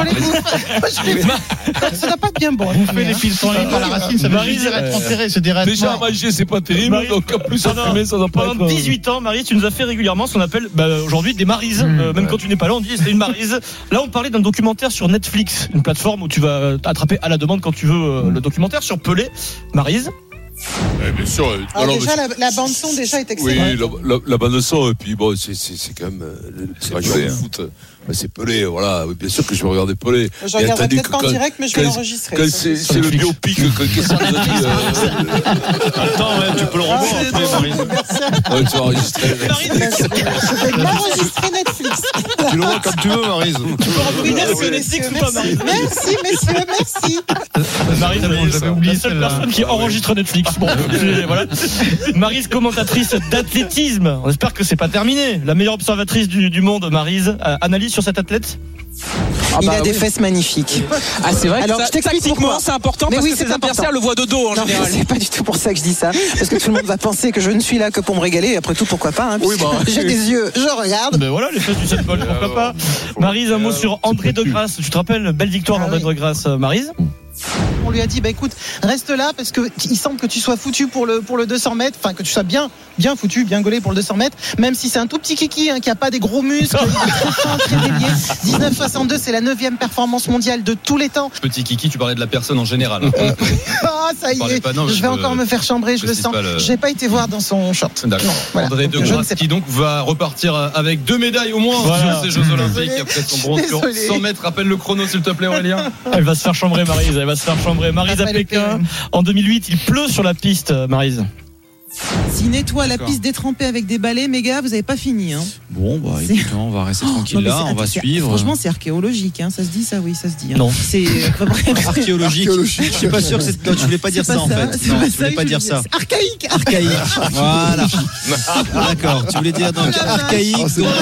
Ça n'a pas bien bon. On fait les pissenlits par la racine, ça va risquer d'être enterré, c'est direct. Déjà, manger, c'est pas terrible. Maryse, donc, en plus, à fumer, ça doit pas pendant être. dix-huit ans, Maryse, tu nous as fait régulièrement ce qu'on appelle, bah, aujourd'hui, des Maryses. Mmh, euh, même ouais. Quand tu n'es pas là, on dit c'est une Maryse. Là, on parlait d'un documentaire sur Netflix, une plateforme où tu vas attraper à la demande quand tu veux euh, le documentaire sur Pelé. Maryse. Ouais, bien sûr. Alors, alors déjà, mais... la, la bande son déjà est excellente. Oui, la, la, la bande son, et puis bon, c'est, c'est, c'est quand même euh, c'est pas joueur de foot. Ben, c'est Pelé, voilà. Bien sûr que je vais regarder Pelé. Je regarderai peut-être pas en direct, mais je vais l'enregistrer. Quand c'est, c'est le biopic, qu'est-ce qu'on a dit euh... Attends, ouais, tu peux le revoir après, Maryse. Ouais, tu vas enregistrer. Je vais l'enregistrer Netflix. Tu le vois comme tu veux, Maryse. Tu peux remplir Netflix ou pas, Maryse? Merci, messieurs, merci. Maryse, j'avais oublié la seule personne qui enregistre Netflix. Bon, voilà. Maryse, commentatrice d'athlétisme. On espère que c'est pas terminé. La meilleure observatrice du, du monde, Maryse. Euh, analyse sur cet athlète. Ah bah, il a des oui. fesses magnifiques. Ah, c'est vrai. Alors, que ça, tactiquement, c'est important mais parce oui, que ses adversaires le voient de dos en non, général. C'est pas du tout pour ça que je dis ça. Parce que tout le monde va penser que je ne suis là que pour me régaler. Et après tout, pourquoi pas, hein, oui, bah, j'ai des yeux, je regarde. Ben voilà, les fesses du sept bol, pourquoi pas. Maryse, un mot sur André de Grasse. Tu te rappelles, belle victoire ah, d'André oui. de Grasse, Maryse? On lui a dit bah écoute reste là parce que il semble que tu sois foutu pour le pour le deux cents mètres, enfin que tu sois bien bien foutu, bien gaulé pour le deux cents mètres, même si c'est un tout petit kiki hein, qui a pas des gros muscles, il est très fin, très délié. dix-neuf soixante-deux, c'est la neuvième performance mondiale de tous les temps. Petit kiki, tu parlais de la personne en général. Euh, ah ça y est, pas, non, je, je vais encore me faire chambrer, je le sens. Le... J'ai pas été voir dans son short. D'accord. Non, voilà. André de Grasse qui donc va repartir avec deux médailles au moins voilà. sur ces Jeux Olympiques après son bronze sur cent mètres. Rappelle le chrono s'il te plaît Aurélien. Elle va se faire chambrer Maryse, elle va se faire chambrer. Maryse à Pékin. En deux mille huit, il pleut sur la piste, Maryse. S'il nettoie la piste détrempée avec des balais, mes gars, vous n'avez pas fini. Hein. Bon, bah écoute, on va rester tranquille là, on va suivre. Franchement, c'est archéologique, hein. Ça se dit ça, oui, ça se dit. Hein. Non. C'est archéologique. Je suis pas sûr que c'est. Non, tu voulais pas dire ça, ça en fait. Non, tu voulais pas dire ça. Archaïque. Archaïque. Voilà. D'accord. Tu voulais dire donc archaïque.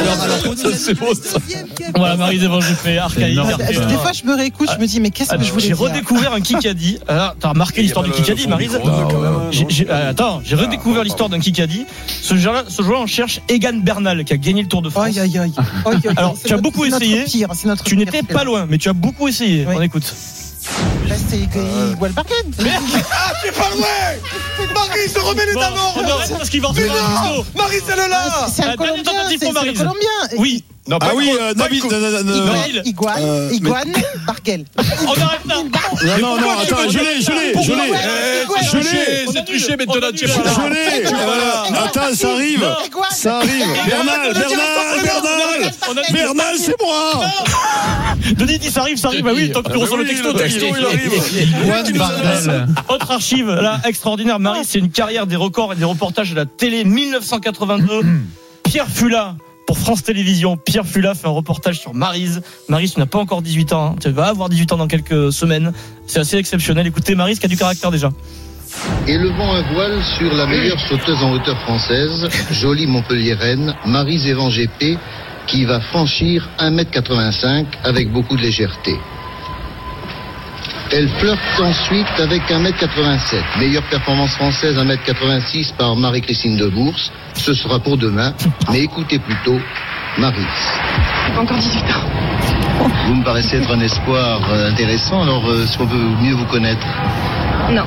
C'est beau ça. Voilà, Maryse Evans, j'ai fait archaïque. Des fois, je me réécoute, je me dis, mais qu'est-ce que je voulais dire? J'ai redécouvert un Kikadi. Alors, t'as remarqué l'histoire du Kikadi, Maryse? Attends, j'ai redécouvert. découvert l'histoire d'un Kikadi. Ce joueur-là, ce joueur en cherche Egan Bernal qui a gagné le Tour de France. Aïe, aïe, aïe. Alors, tu as beaucoup essayé. Pire, tu n'étais pas loin, mais tu as beaucoup essayé. Oui. On écoute. Là, c'était Igual Bargain. Ah, tu es pas loin. Maryse, se remet les bon, talons. On arrête parce qu'il va en faire un texto. Maryse, elle est là. C'est un Colombien. C'est un Colombien. Oui. Non, ah oui, euh, David, Iguane, euh, Iguane, Barguel. On arrête là. Non, non, non, attends, je l'ai, je l'ai, je l'ai, je l'ai. C'est triché maintenant, tu es pas là. Je l'ai. Voilà. Attends, ça arrive, ça arrive. Bernal, Bernal, Bernal, Bernal, c'est moi. Denis dit ça arrive, ça arrive. Bah oui, tant que tu reçois le texto, texto, il arrive. Autre archive, là, extraordinaire. Marie, c'est une carrière des records et des reportages de la télé. dix-neuf cent quatre-vingt-deux. Pierre Fula. Pour France Télévisions, Pierre Fula fait un reportage sur Maryse. Maryse, tu n'as pas encore dix-huit ans. Hein. Tu vas avoir dix-huit ans dans quelques semaines. C'est assez exceptionnel. Écoutez, Maryse qui a du caractère déjà. Élevant un voile sur la meilleure sauteuse en hauteur française, jolie Montpelliéraine, Maryse Evans G P, qui va franchir un mètre quatre-vingt-cinq avec beaucoup de légèreté. Elle flirte ensuite avec un mètre quatre-vingt-sept. Meilleure performance française, un mètre quatre-vingt-six par Marie-Christine Debourse. Ce sera pour demain, mais écoutez plutôt Maryse. Encore dix-huit ans. Vous me paraissez être un espoir euh, intéressant, alors euh, est-ce qu'on peut mieux vous connaître? Non.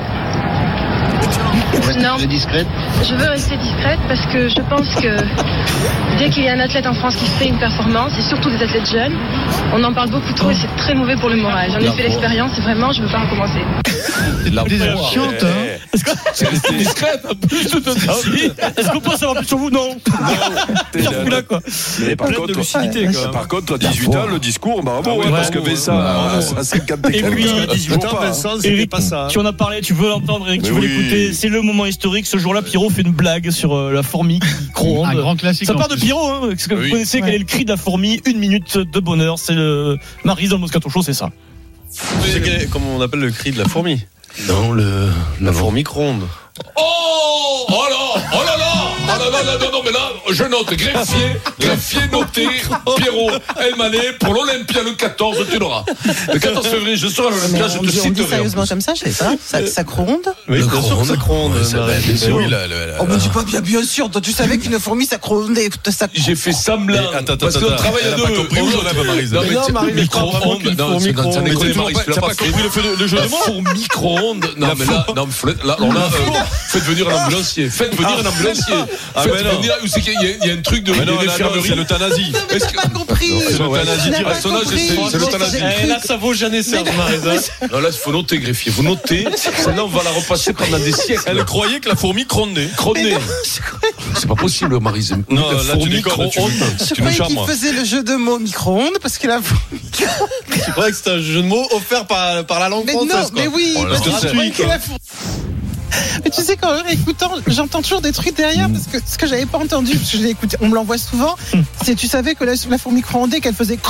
Vous restez Non. discrète? Je veux rester discrète parce que je pense que dès qu'il y a un athlète en France qui fait une performance, et surtout des athlètes jeunes, on en parle beaucoup trop et c'est très mauvais pour le moral. J'en ai fait l'expérience et vraiment, je ne veux pas recommencer. La déjà chiante, hein. Est-ce que c'est resté discrète en plus de te dire? Est-ce qu'on peut savoir plus sur vous? Non. Non, là, quoi. Mais par contre, par contre, à dix-huit ans, le discours, bravo, hein, parce que Vincent, à cinquante et Et quelques, puis, dix-huit ans, Vincent, c'était Eric, pas ça. tu en as parlé, tu veux l'entendre, Eric, tu Mais veux oui. l'écouter. C'est le moment historique. Ce jour-là, Pierrot fait une blague sur euh, la fourmi qui gronde. Un grand classique. Ça en part de plus. Pierrot, hein. Est-ce que vous Oui. connaissez quel est le cri de la fourmi? Une minute de bonheur. C'est le Maryse dans le Moscato Show, c'est ça. C'est quel est- comment on appelle le cri de la fourmi? Non, le, la fourmi gronde. Oh, oh là, oh là là, oh là là, là, non, non, mais là, je note, greffier, greffier noté, Pierrot, Elmaleh, pour l'Olympia le quatorze, tu l'auras. Le quatorze février, je serai à l'Olympia, je on te dit, on dit citerai. en sérieusement plus. comme ça, je sais pas. Ça, ça gronde. Oui, Le bien sûr que ça gronde. Ouais, ça va, Marie. bien sûr. Oui, là, là, là, Oh, là. mais dis pas bien, bien sûr. Toi, tu savais qu'une fourmi, ça gronde. Ça... J'ai fait semblant. Mais attends, parce attends, qu'on attends. travaille à Elle a deux. pas compris où On- j'en avais, Maryse. Non, Mais mais non, c'est Maryse, elle croit vraiment micro-ondes. qu'une Non, fourmi c'est dans- gronde. ça Mais déconne t'as pas, pas- Maryse, tu l'as t'as pas pas fait. compris le fait de- le jeu de La mots? fourmi micro-ondes. Non, mais là, non, mais faut- là, alors là, euh, faites venir un ambulancier. Faites venir un ambulancier. Ah, Faites mais non. venir, où c'est qu'il y a- il y a un truc de Mais non, de là, non, l'infirmerie. c'est l'euthanasie. Est-ce que- pas compris. C'est l'euthanasie Tu n'as direct. pas personnage, compris. c'est- c'est l'euthanasie. J'ai Eh, là, cru- ça vaut jamais serve, Maryse. Non, là, il faut noter, greffier. Vous notez. Sinon, on va la repasser pendant des siècles. Elle croyait que la fourmi grondait. Crônée. C'est pas possible, Maryse. Non, La là, tu fourmi déconnes, tu micro-ondes. Je tu nous croyais qu'il charmes. faisait le jeu de mots micro-ondes parce que la C'est vrai que c'est un jeu de mots offert par, par la langue Mais non, française, quoi. mais oui, Oh là parce que là. je croyais que la fourmi. Mais tu sais, qu'en réécoutant, j'entends toujours des trucs derrière parce que ce que j'avais pas entendu, parce que je l'ai écouté, on me l'envoie souvent, c'est tu savais que la, la fourmi micro-ondée qu'elle faisait.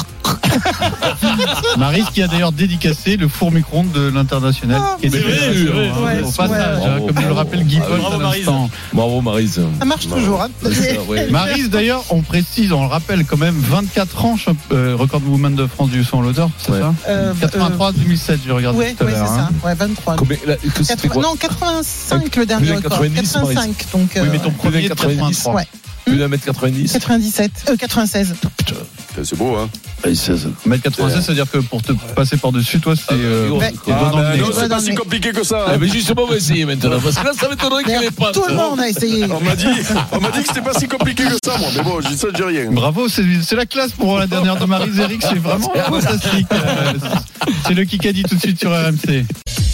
Maryse qui a d'ailleurs dédicacé le four micro-ondes de l'international. Ah, qui était mais fait, oui, hein, oui, hein, ouais, au ouais. passage, hein, Bravo. comme le rappelle Guy Ah, Paul bravo, à Maryse. l'instant. Bravo, Maryse. Ça marche toujours. Hein. Maryse d'ailleurs, on précise, on le rappelle quand même, vingt-quatre ans, champ- euh, record woman de France du son en l'auteur, c'est Ouais. ça Euh, quatre-vingt-trois deux mille sept, je regarde Ouais, tout à ouais, c'est l'heure. ça. hein. Ouais, vingt-trois. Combien, là, que c'était quatre-vingts quoi? non, quatre-vingt-cinq le dernier Plus de record. quatre-vingt-dix, Maryse. quatre-vingt-cinq, donc. Oui, mais ton euh, premier de quatre-vingt-trois. Ouais. Plus d'un mètre quatre-vingt-dix. quatre-vingt-dix-sept, euh, quatre-vingt-seize. C'est beau, hein. un mètre quatre-vingt-seize, c'est-à-dire que pour te passer par-dessus, toi, c'est. euh, Ah, c'est ah, doigt dans le bah, nez. non, Ouais, c'est pas dans si le- compliqué que ça. Ah, mais justement, on va essayer maintenant. Parce que là, ça m'étonnerait qu'il n'y ait pas. Tout le monde a essayé. On m'a dit, on m'a dit que c'était pas si compliqué que ça, moi. Mais bon, j'ai ça, je dis rien. Bravo, c'est c'est la classe pour la dernière de Maryse. Eric, c'est vraiment fantastique. Euh, C'est le Kikadi tout de suite sur R M C.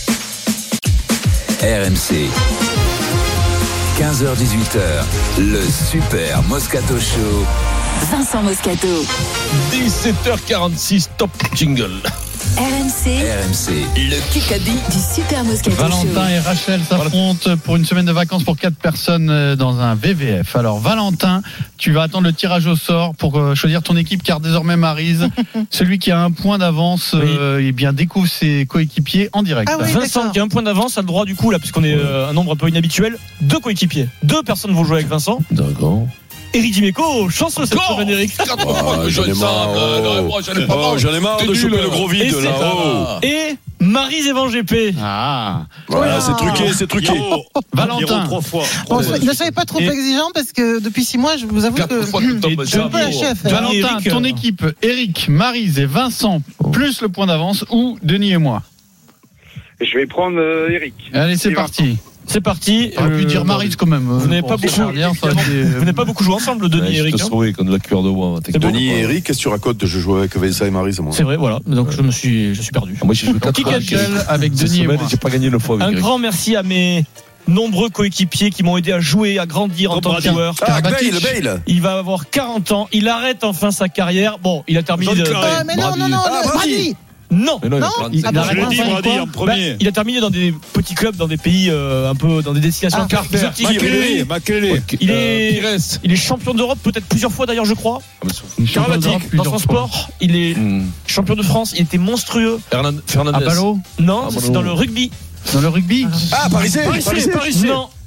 R M C. quinze heures dix-huit heures, le Super Moscato Show. Vincent Moscato. dix-sept heures quarante-six, top jingle. R M C. R M C. Le Kikadi du Super Moscato Valentin Show. et Rachel s'affrontent pour une semaine de vacances pour quatre personnes euh, dans un V V F. Alors Valentin, tu vas attendre le tirage au sort pour euh, choisir ton équipe car désormais Maryse, celui qui a un point d'avance, euh, eh bien découvre ses coéquipiers en direct. Ah oui, Vincent d'accord. qui a un point d'avance a le droit du coup là puisqu'on est euh, un nombre un peu inhabituel, deux coéquipiers, deux personnes vont jouer avec Vincent. D'accord. Eric Dimeco, chanceux cette semaine Eric. Quatre fois que je j'en ai le marre, sens, euh, oh. moi, j'en ai pas Oh, marre. j'en ai marre T'es de nul, choper le gros Et vide, c'est là. ça. Oh. Et Maryse Evan G P. Ah, Voilà, c'est truqué, c'est truqué. Valentin. trois fois. Bon, ne soyez pas trop Et- exigeant parce que depuis six mois, je vous avoue Quatre que fois que tu tombes, je ça. peux lâcher à faire. Valentin, Valentin, Eric, ton euh, équipe, Eric, Maryse et Vincent, plus le point d'avance ou Denis et moi. Je vais prendre euh, Eric. Allez, c'est Et parti. C'est parti. On aurait pu Euh, dire Maryse quand même. Vous n'avez Pour pas cette beaucoup, dernière, ça aurait été- vous n'avez pas beaucoup joué ensemble, Denis Ouais, et je Eric. te hein. saurais comme la cuillère de bois. C'est bon. Denis et Eric, qu'est-ce que tu racontes? Je jouais avec Vincent et Maryse, moi. C'est vrai, voilà. Donc je me suis, je suis perdu. Moi, j'ai joué quatre fois avec Kikadi Eric. avec Cette Denis et semaine, moi. j'ai pas gagné le fois avec Un Eric. grand merci à mes nombreux coéquipiers qui m'ont aidé à jouer, à grandir en tant que joueur. Ah, Karabatic. Bale, Bale. Il va avoir quarante ans. Il arrête enfin sa carrière. Bon, il a terminé. Jean de- Claret. Ah, mais non, non, non, Ah, non, Brady. Brady. Non. Mais non, il a Non, quarante-cinq il ans. a Je l'ai dit, Enfin, Brady, quoi en Bah, premier. il a terminé dans des petits clubs, dans des pays euh, un peu, dans des destinations Ah, car- exotiques. Makelele, Makelele. Il Euh, est, Pires. il est champion d'Europe peut-être plusieurs fois d'ailleurs, je crois. Karabatic. Dans son sport, il est Hmm. champion de France. Il était monstrueux. Hernan- Fernandez. À Ballot, Non, Ah, c'est bon. dans le rugby. dans le rugby. Ah, Parisé, Parisé. Non,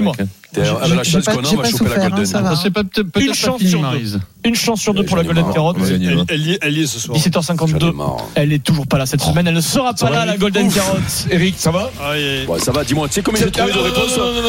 Dis-moi. Avec la chance qu'on a, on va choper la Golden. C'est peut-être Une chance sur deux. Une chance sur deux pour la Golden Carotte. Elle y est ce soir. dix-sept heures cinquante-deux. Elle est toujours pas là cette semaine. Elle ne sera pas là, la Golden Carotte. Eric, ça va? Ça va, dis-moi. Tu sais combien j'ai trouvé de réponses? Tu sais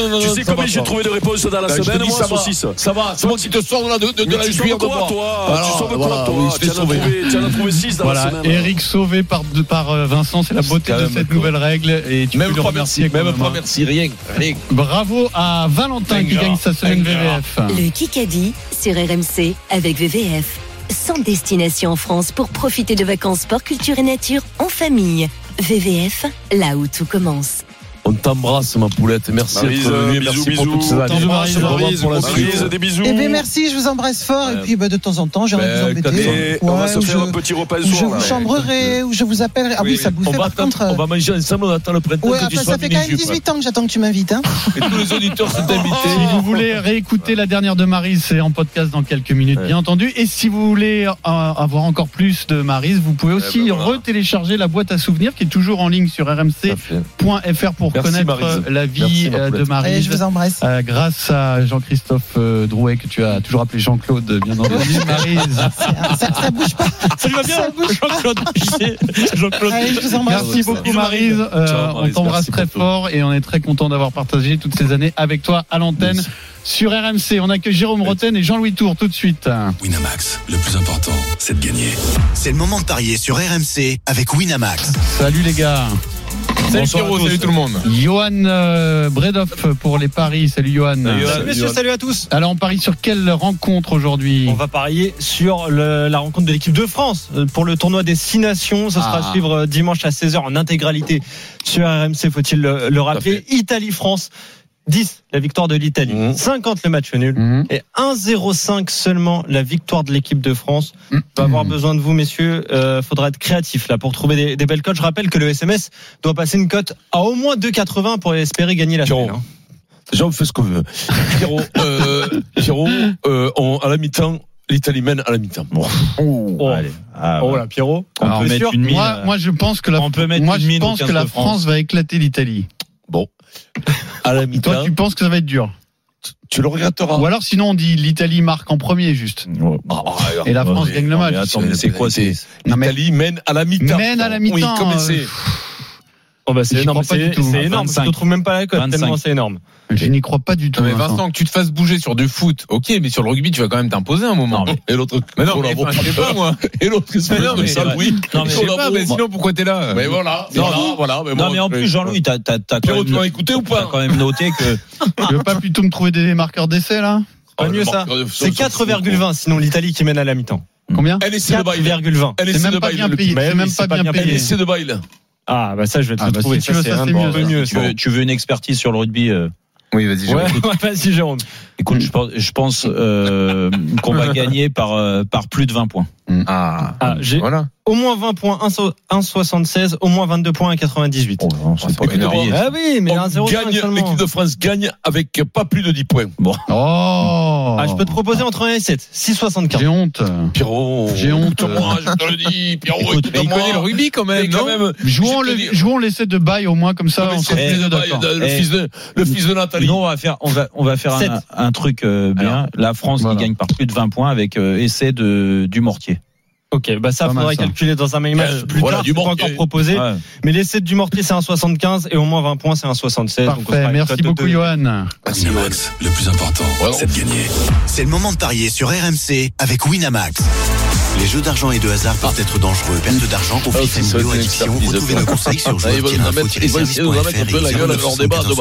sais combien j'ai trouvé de réponses dans la semaine, moi, saucisse. Ça va, c'est moi qui te sors de la, de, de la cuillère de bois. Tu sauves quoi, toi? Tu en as trouvé six dans la semaine. Voilà, Eric sauvé par, par Vincent, c'est la beauté de cette nouvelle règle. Et tu peux le remercier. Même pas merci, rien. Bravo à Valentin qui gagne sa semaine V V F. Le Kikadi sur R M C avec V V F. cent destinations en France pour profiter de vacances sport, culture et nature en famille. V V F, là où tout commence. On t'embrasse, ma poulette. Merci Maryse, d'être venue. bisous, Merci bisous. pour toutes ces années. Maryse, Maryse, pour la Maryse, suite. des bisous. Eh bien, merci, je vous embrasse fort. Et puis, bah, de temps en temps, j'ai envie de vous embêter. On va se Ouais, faire je- un petit repas le Je soir. vous là. chambrerai ou je vous appellerai. Ah oui, ça On bouffait va par attendre- contre. on va manger ensemble, on attend le printemps Ouais, que tu après, sois ça fait quand même mini-jupe. dix-huit ans que j'attends que tu m'invites. Hein. Et tous les auditeurs sont invités. Si vous voulez réécouter la dernière de Maryse, c'est en podcast dans quelques minutes, bien entendu. Et si vous voulez euh, avoir encore plus de Maryse, vous pouvez aussi ben voilà. retélécharger la boîte à souvenirs qui est toujours en ligne sur r m c point f r pour Merci, connaître Maryse. la vie Merci, ma euh, de poulette. Maryse. Allez, je vous embrasse. Euh, grâce à Jean-Christophe euh, Drouet, que tu as toujours appelé Jean-Claude, bien entendu. Maryse. Ça, ça bouge pas. Ça lui va bien, Ça bouge pas. Jean-Claude. Jean-Claude. Allez, je vous embrasse. Merci beaucoup Maryse. Euh, Ciao, on Maryse. t'embrasse Merci très pour tout. fort et on est très content d'avoir partagé toutes ces années avec toi à l'antenne. Merci. Sur R M C, on accueille Jérôme Roten et Jean-Louis Tour tout de suite. Winamax, le plus important, c'est de gagner. C'est le moment de parier sur R M C avec Winamax. Salut les gars. Salut Pierrot, salut tout le monde. Johan euh, Bredoff pour les paris. Salut Johan. Salut messieurs, salut à tous. Alors on parie sur quelle rencontre aujourd'hui? On va parier sur le- la rencontre de l'équipe de France euh, pour le tournoi des Six Nations. Ça sera Ah. à suivre euh, dimanche à seize heures en intégralité sur R M C, faut-il le, le rappeler. Italie-France, dix la victoire de l'Italie, Mmh. cinquante le match nul Mmh. et un zéro cinq seulement la victoire de l'équipe de France. Mmh. On va avoir besoin de vous messieurs, euh, faudra être créatif là pour trouver des, des belles cotes. Je rappelle que le S M S doit passer une cote à au moins deux quatre-vingts pour espérer gagner la Pierrot. semaine. hein. Déjà, on fait ce qu'on veut. Pierrot, euh, Pierrot, euh, on- à la mi-temps, l'Italie mène à la mi-temps. Bon. Oh, oh là Pierrot, on Alors, peut mettre sûr une mine, moi, moi je pense que la, on peut mettre moi, une je mine pense au que la quinze de France. France va éclater l'Italie. Bon. À la mi-temps. Toi tu penses que ça va être dur? Tu le regretteras. Ou alors sinon on dit l'Italie marque en premier juste. Ah, Et la France mais- gagne le non, match. mais attends, mais c'est quoi c'est Non, mais- L'Italie mène à la mi-temps. Mène à la mi-temps, Oui, comme euh, c'est. Oh bah c'est J'y énorme, crois pas c'est du tout. c'est énorme. vingt-cinq. Je ne trouve même pas la cote vingt-cinq. tellement c'est énorme. Je n'y crois pas du tout. Non, mais Vincent. Vincent, que tu te fasses bouger sur du foot, ok, mais sur le rugby, tu vas quand même t'imposer un moment. Et l'autre. Mais non, Oh, mais là, bon, enfin, je sais pas, moi. Et l'autre, qu'est-ce que Mais non, c'est mais ça, c'est oui. Non, mais je sais pas, mais sinon, pourquoi t'es là? Mais voilà. Non, Voilà, non. voilà. Non, mais en plus, Jean-Louis, t'as, t'as, t'as quand Pierrot, tu même, m'as écouté ou t'as pas quand même noté que. Tu veux pas plutôt me trouver des marqueurs d'essai là? Pas mieux ça. C'est quatre virgule vingt sinon l'Italie qui mène à la mi-temps. Combien? Elle essaie de quatre bail. virgule vingt. Elle C'est essaie même de pas bail. bien le payé. pied. C'est même pas bien Elle payé. essaie de bail. Ah bah ça je vais te Ah, le bah, trouver. si tu Ça, veux c'est ça, un c'est peu mieux. mieux. Tu veux, tu veux une expertise sur le rugby euh, Oui, vas-y, Ouais, Jérôme. vas-y Jérôme. Écoute, je pense, je pense euh, qu'on va gagner par, euh, par plus de vingt points. Ah, Ah, j'ai voilà. au moins vingt points, un virgule soixante-seize, au moins vingt-deux points, un virgule quatre-vingt-dix-huit. Oh, non, c'est pas Écoute, énorme. bon, Ah oui, mais un On zéro cinq gagne, seulement. l'équipe de France gagne avec pas plus de dix points. Bon. Oh. Ah, je peux te proposer entre un et sept, six virgule soixante-quinze. J'ai honte. Pierrot. J'ai honte. Écoute-moi, je te le dis. Pierrot, Écoute, mais il écoute-moi. connaît le rugby quand même, Mais quand non? même. Jouons je te le, dis- jouons l'essai de bail au moins comme ça. Non, mais On c'est sera le tous les deux bail, d'accord. le Eh. fils de, le fils de Nathalie. Nous, on va faire, on va, on va faire Sept. un, un truc euh, bien. Alors, la France voilà. qui gagne par plus de vingt points avec euh, essai de, du Mortier. Ok, bah ça Pas mal, faudrait ça. calculer dans un mail match Euh, plus voilà, tard, du c'est pas Mortier. encore proposé. Ouais. Mais l'essai du Mortier c'est un virgule soixante-quinze et au moins vingt points c'est un virgule soixante-seize. Donc on Parfait. sera à une Merci cote de beaucoup, deux. Johan. Winamax, le plus important, c'est de gagner. C'est le moment de parier sur R M C avec Winamax. Les jeux d'argent et de hasard peuvent être dangereux. Perte d'argent, conflits Ah, c'est ça, familiaux, c'est une addiction. expertise. Retrouvez nos conseils sur Ah, ils veulent nous mettre- ils veulent essayer de nous mettre un peu la gueule à leur débat de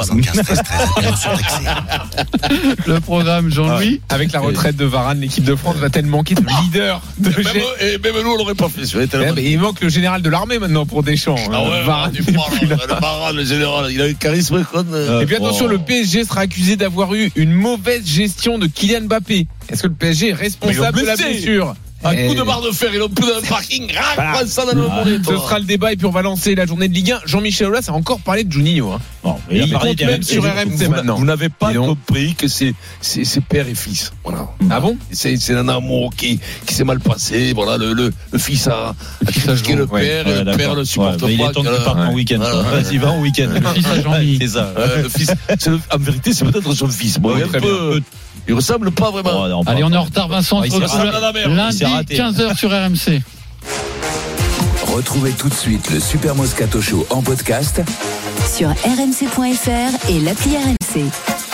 Le programme, Jean-Louis. Avec la retraite de Varane, l'équipe de France va-t-elle manquer de leader de Même, gé- et même nous, on l'aurait pas fait. Ça aurait été Eh, la- mais il manque le général de l'armée maintenant pour Deschamps. Ah ouais, Varane du n'est Varane, plus là. le Varane, le général, il a un charisme. quoi. Et puis attention, le P S G sera accusé d'avoir eu une mauvaise gestion de Kylian Mbappé. Est-ce que le P S G est responsable de la blessé. blessure? Un Eh, coup de barre de fer, ils ont plus d'un parking. Voilà. Voilà. Ça dans le monde. Ce sera le débat et puis on va lancer la journée de Ligue un. Jean-Michel Aulas a encore parlé de Juninho. Hein. Bon, Il, il a parlé compte des- même sur R M C Vous, maintenant. vous n'avez pas Dis donc. compris que c'est, c'est, c'est père et fils. Voilà. Ah bon? C'est, c'est un amour qui, qui s'est mal passé. Voilà, le, le, le fils a, a critiqué le Ouais, père ouais, et le d'accord. père le supporte Ouais, mais il pas. est temps que tu Euh, partes en week-end. voilà. toi. Vas-y, va en week-end. Le fils à Jean-Mi. C'est ça. Euh, le fils, c'est le- en vérité, c'est peut-être son fils. Bon, Ouais, il est un très peu, il ressemble pas vraiment. Oh, non, Allez, pas- on est en retard, Vincent. Ah, il On se s'est retrouve raté. Ah, la merde. Il lundi, s'est raté. quinze heures sur R M C. Retrouvez tout de suite le Super Moscato Show en podcast Sur r m c point f r et l'appli R M C.